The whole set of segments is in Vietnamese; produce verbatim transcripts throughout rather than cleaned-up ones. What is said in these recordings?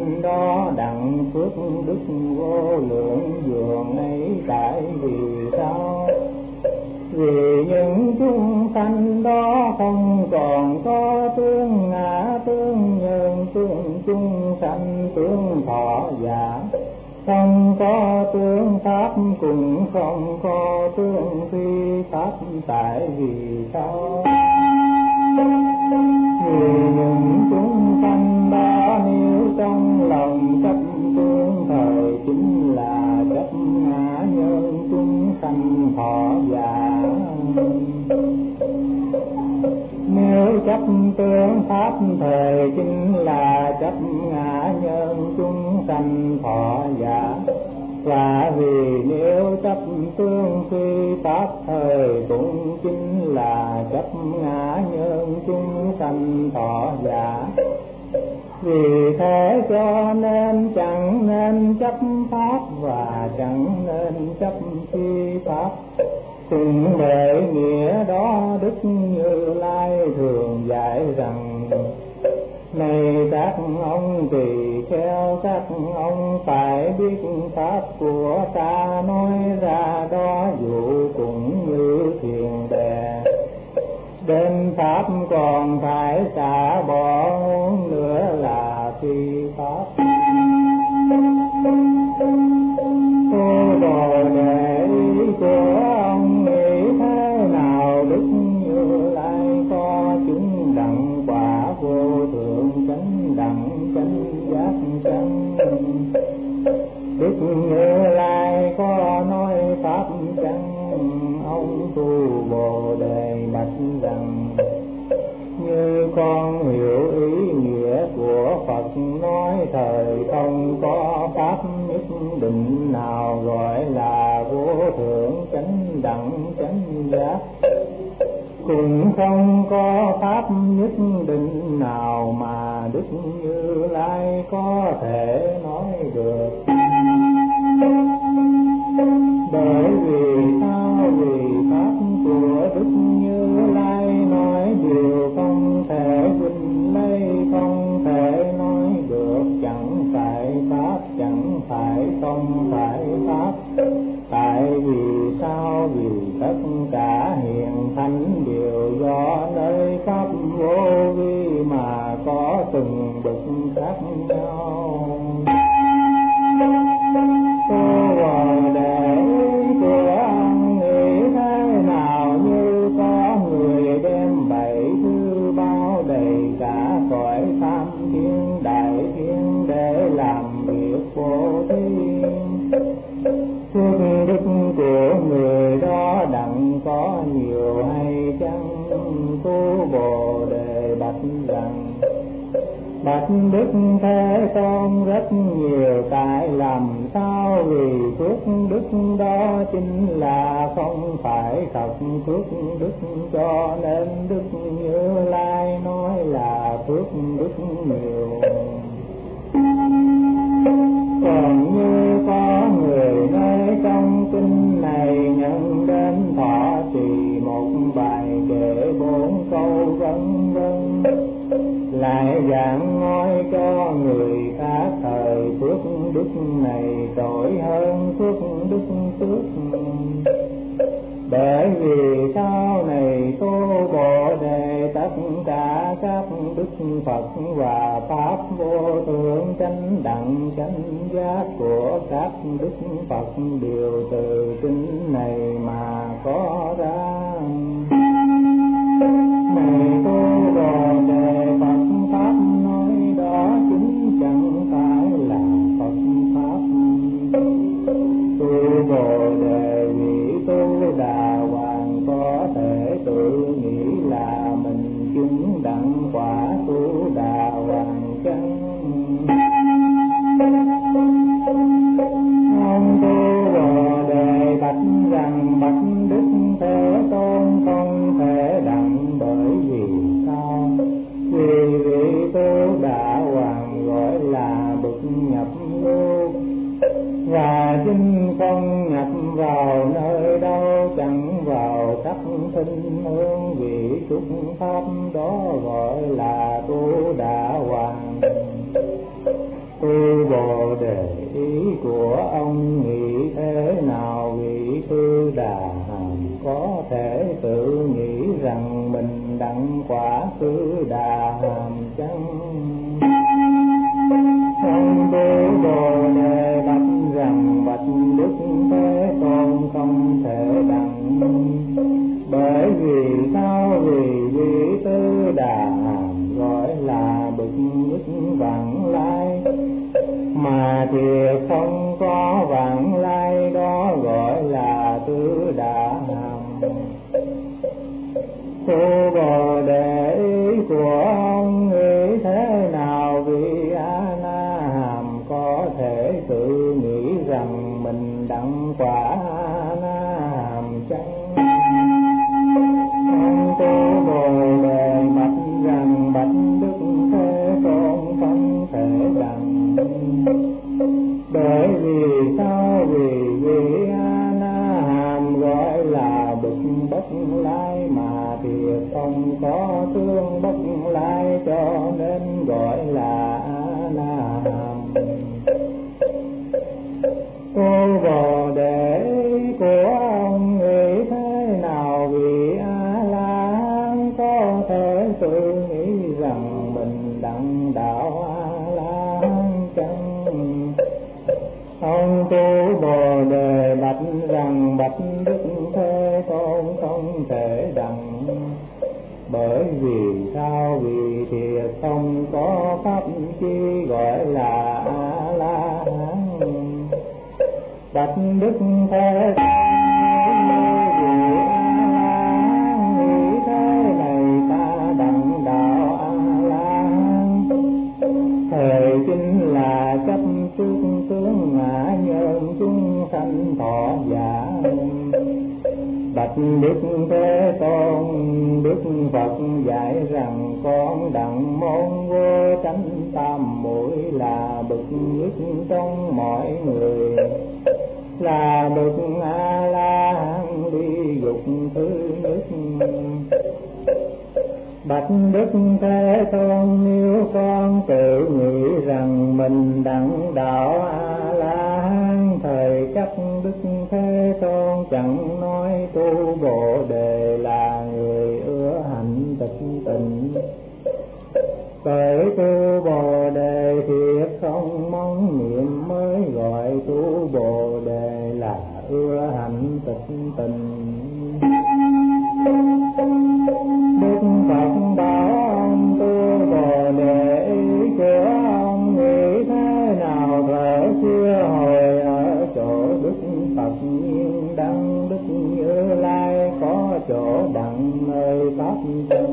sanh đó đặng phước đức vô lượng dường ấy. Tại vì sao? Vì những chúng sanh đó không còn có tướng ngã tướng nhân tướng chúng sanh tướng thọ giả, không có tướng pháp cũng không có tướng phi pháp. Tại vì sao? Vì những chúng sanh đó nếu trong lòng chấp tướng thời chính là chấp ngã nhân chúng sanh thọ giả. Nếu chấp tướng pháp thời chính là chấp ngã nhân chúng sanh thọ giả. Và vì nếu chấp tướng phi pháp thời cũng chính là chấp ngã nhân chúng sanh thọ giả. Vì thế cho nên chẳng nên chấp pháp và chẳng nên chấp phi pháp. Cùng để nghĩa đó Đức Như Lai thường dạy rằng: này các ông tỳ kheo, các ông phải biết pháp của ta nói ra đó dụ cũng như thiền đề. Đến pháp còn phải xả bỏ nữa là phi pháp. Ô Bồ Đề, ý của ông nghĩ thế nào? Đức Như Lai có chứng đẳng quả vô thượng chánh đẳng chánh giác chánh. Đức Như Lai có nói pháp chăng? Ông tu Bồ Đề bạch rằng: như con hiểu ý nghĩa của Phật nói, thời không có pháp nhất định nào gọi là vô thượng chánh đẳng chánh giác, cũng không có pháp nhất định nào mà Đức Như Lai có thể nói được. Bởi vì sao? Vì pháp của Đức Như Lai nói điều không thể vinh lấy, không thể nói được. Chẳng phải pháp, chẳng phải không phải pháp. Tại vì sao? Vì tất cả hiện thánh đều do nơi pháp vô vi mà có từng bậc khác nhau. Cô Bồ Đề, của ông nghĩ thế nào? Như có người đem bảy thứ bao đầy cả cõi tam thiên đại thiên để làm việc vô vi. Phước đức của người đó đặng có nhiều hay chăng? Tu Bồ Đề bạch rằng: bạch Đức Thế Tôn, rất nhiều. Tại làm sao? Vì phước đức đó chính là không phải thật phước đức, cho nên Đức Như Lai nói là phước đức nhiều. Còn như có người nơi trong kinh này nhận đến thọ trì một bài kệ bốn câu vân vân, lại giảng nói cho người khác thời phước đức này trội hơn phước đức trước. Bởi vì sau này tu Bồ Đề, tất cả các đức Phật và pháp vô thượng chánh đẳng chánh giác của các đức Phật đều từ kinh này mà có ra. Này tu Bồ Đề, Phật pháp nói đó chính chẳng phải là Phật pháp. Tu Bồ Đề, vị tu Đà Hoàng có thể tự nghĩ là mình chứng đẳng quả tu Đà Hoàng chăng? Ông tu Bồ Đề bạch rằng: bạch Đức Thế Tôn, không thể đặng. Bởi vì sao? Vì vị tu Đà Hoàng gọi là bậc nhập lưu, và chính không nhập vào nơi đâu, chẳng vào sắc thinh hương vị trúc pháp, đó gọi là tu Đà Hoàng. Tu Bồ Đề ý của ông nghĩ thế nào vị Tư Đà Hàm có thể tự nghĩ rằng mình đặng quả Tư Đà Hàm chăng? Ông Tu Bồ Đề bạch rằng bạch Đức Thế Tôn không thể đặng, bởi vì sao? Vì vị Tư Đà Hàm gọi là bậc nhất vãng lai, mà thiệt không có vãng lai, đó gọi là Tư Đà Hàm. Tu Bồ Đề ý của ông nghĩ thế nào vị A Na Hàm có thể tự nghĩ rằng mình đặng quả A Na Hàm chăng? Ông Tu Bồ Đề bạch rằng bạch Đức Thế Tôn không thể đặng, bởi vì sao? Vì vị A Na Hàm gọi là bậc bất lai, mà thiệt không có tương bất lai, cho nên gọi là A Na Hàm. Tu Bồ Đề của ông nghĩ thế nào vị A La Hán có thể tự nghĩ rằng mình đặng đạo A La Hán chăng? Ông Tu Bồ Đề bạch rằng bạch Đức Thế Tôn không thể đặng, bởi vì sao? Vì thiệt không có pháp chi gọi là A La Hán. Bạch Đức Thế Tôn nghĩ thế này ta đặng đạo A La Hán, thời chính là chấp trước tướng ngã nhân chúng sanh thọ giả. Bạch Đức Thế Tôn, Đức Phật dạy rằng con đặng môn vô chánh tam muội là bậc nhất trong mọi người, là bậc A La Hán đi dục thứ nhất. Bạch Đức Thế Tôn, nếu con tự nghĩ rằng mình đặng đạo A La Hán, thời chắc Đức Thế Tôn chẳng nói Tu Bồ Đề là người ưa hạnh tịch tịnh. Bởi Tu Bồ Đề thiệt không mong niệm mới gọi Tu Bồ Đề là ưa hạnh tịch tịnh. Đức Phật bảo ông Tu Bồ Đề ý của ông nghĩ thế nào? Thở xưa hồi ở chỗ Đức Phật nhiên đăng Đức Như Lai có chỗ đặng nơi pháp chân.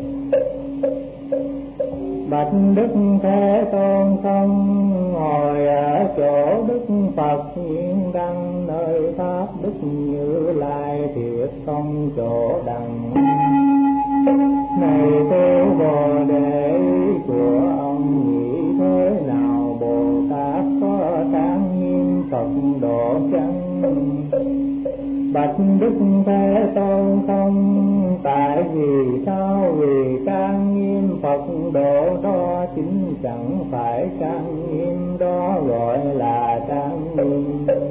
Bạch Đức Thế Tôn không ngồi ở chỗ Đức Phật nhiên đăng nơi pháp Đức Như Lai, thiệt không chỗ đặng. Này Tu Bồ Đề của ông nghĩ thế nào? Bồ Tát có trang nghiêm Phật độ chăng? Bạch Đức Thế Tôn không, tại vì sao? Vì trang nghiêm Phật độ đó chính chẳng phải trang nghiêm, đó gọi là trang nghiêm.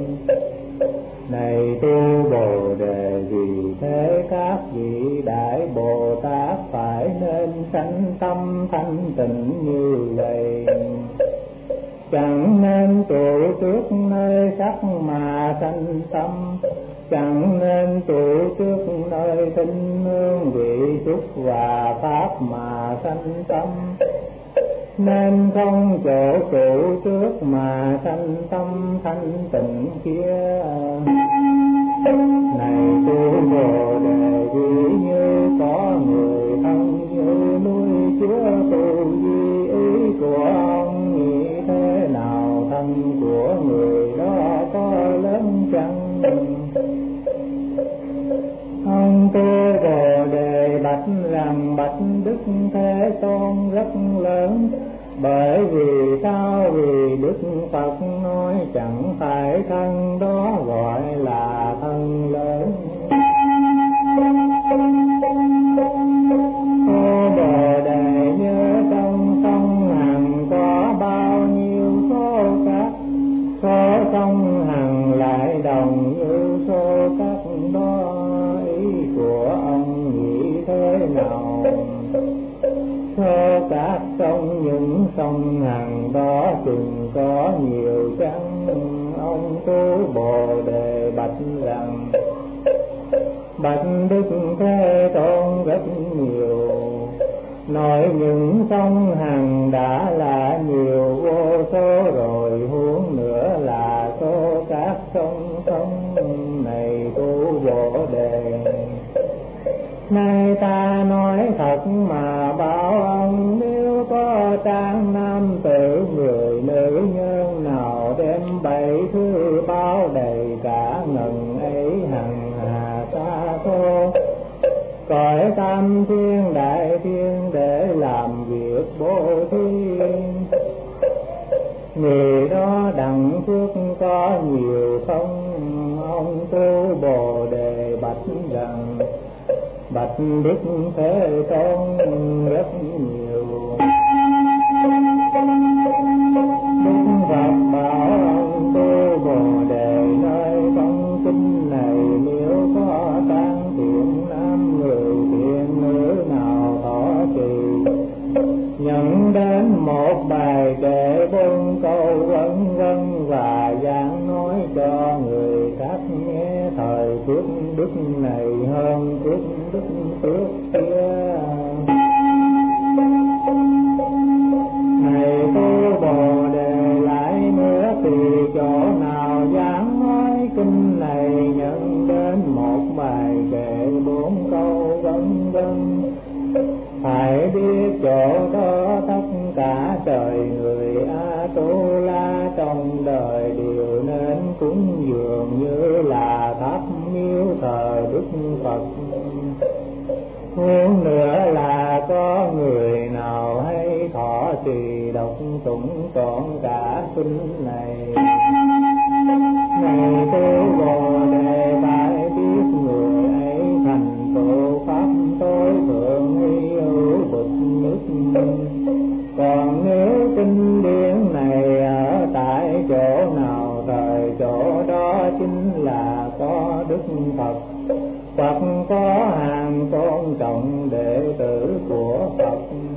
Này Tu Bồ Đề, vì thế các vị đại Bồ Tát phải nên sanh tâm thanh tịnh như vậy, chẳng nên trụ trước nơi sắc mà sanh tâm, chẳng nên trụ trước nơi thinh hương vị xúc và pháp mà sanh tâm, nên không chỗ trụ trước mà sanh tâm thanh tịnh kia. Này Tu Bồ Đề, ví như có người thân như nuôi chúa tu di ý của ông nghĩ thế nào? Thân của người đó có lớn chăng? Ông Tu Bồ Đề bạch rằng bạch Đức Thế Tôn rất lớn, bởi vì sao? Vì Đức Phật nói chẳng phải thân đó gọi là thân lớn. Tu Bồ Đề nhớ trong sông hằng có bao nhiêu nào. Số các sông những sông Hằng đó chừng có nhiều chăng, ông tu Bồ Đề bạch rằng bạch Đức Thế Tôn rất nhiều. Nói những sông Hằng đã là nhiều vô số rồi, huống nữa là số các sông sông này tu Bồ Đề. Nay ta nói thật mà bảo ông, nếu có trang nam tử người nữ nhân nào đem bảy thứ bao đầy cả ngần ấy hằng hà xa xôi cõi tam thiên đại thiên để làm việc bố thí, người đó đặng phước có nhiều không? Ông tu Bồ Đề bạch rằng bạch Đức Thế Tôn rất nhiều. Đức Phật bảo ông tu Bồ Đề nơi phong kinh này, nếu có tăng thiện nam người thiện nữ nào thọ trì, nhận đến một bài kệ bốn câu vân vân và giảng nói cho người khác nghe, thời phước đức này hơn phước đức trước kia. Này tu Bồ Đề lại nữa, thì chỗ nào dám nói kinh này, nhận đến một bài kệ bốn câu vân vân, phải biết chỗ đó tất cả trời người A Tu La trong đời đều nên cúng dường, như là thắp miếu thờ Đức Phật. Huống nữa là có người nào hay thọ trì đọc tụng trọn cả kinh này. Này tu Bồ Đề phải biết người ấy thành tựu pháp tối thượng hy hữu bậc nhất. Còn nếu kinh điển này ở tại chỗ nào, thời chỗ đó chính là có Đức Phật. Phật có hàng tôn trọng đệ tử của Phật.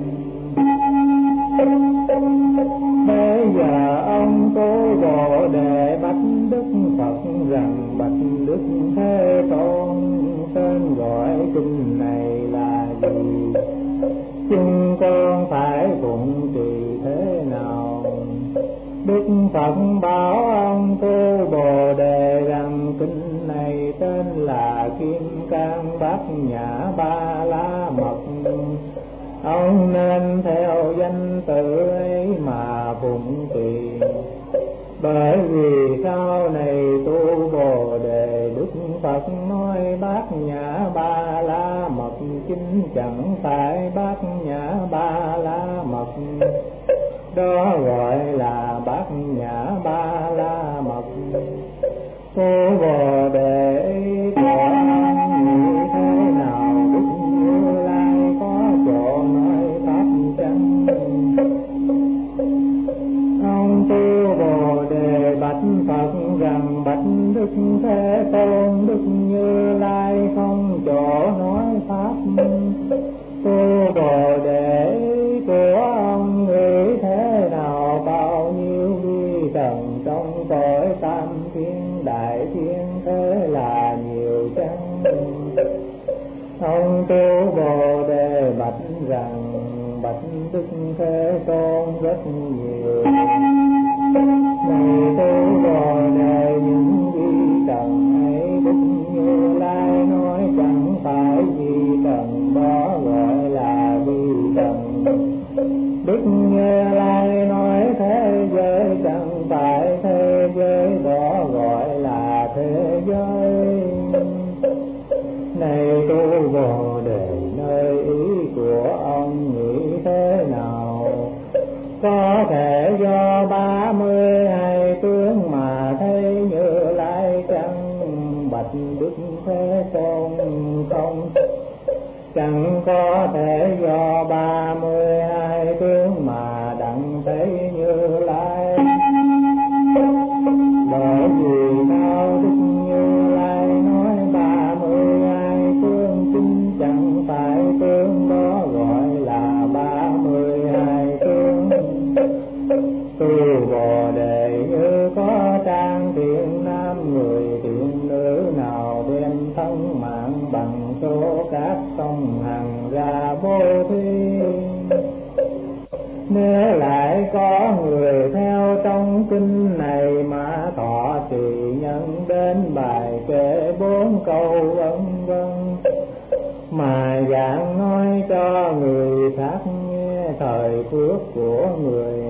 Bây giờ ông tu Bồ Đề bạch Đức Phật rằng bạch Đức Thế Tôn, tên gọi kinh này là gì? Chúng con phải phụng trì thế nào? Đức Phật bảo ông tu Bồ Đề rằng kinh này tên là Kim Cang Bát Nhã Ba La Mật. Ông nên theo danh tự ấy mà phụng trì. Bởi vì sau này tu Bồ Đề, Đức Phật nói Bát Nhã Ba La Mật chính chẳng phải Bát Nhã Ba La Mật, đó gọi là Bát Nhã Ba La Mật. Tu Bồ Đề của nghĩ thế nào, Đức Như Lai có chỗ nói pháp chăng? Ông tu Bồ Đề bạch Phật rằng bạch Đức Thế Tôn, Đức Như Lai không chỗ nói pháp. Tu Bồ Đề của ông nghĩ thế nào, bao nhiêu vi trần trong cõi tam thiên đại thiên thế là nhiều chăng? Ông tu Bồ Đề bạch rằng bạch Đức Thế Tôn rất nhiều. Này tu Bồ Đề, những vi trần ấy Đức Như Lai nói chẳng phải vi trần, đó gọi là vi trần. Đức Như Lai nói thế giới chẳng phải thế giới, đó gọi là thế giới. Này tu Bồ Đề, nơi ý của ông nghĩ thế nào? Có thể do ba mươi hai tướng mà thấy Như Lai chăng? Bạch Đức Thế Tôn không, chẳng có thể do ba mươi hai tướng mà đặng thấy Như Lai. Bởi vì sao Đức Như Lai nói ba mươi hai tướng chính chẳng phải tướng mạng bằng số các sông hằng ra vô thi. Nếu lại có người theo trong kinh này mà thọ trì nhân đến bài kệ bốn câu vân vân, mà giảng nói cho người khác nghe thời phước của người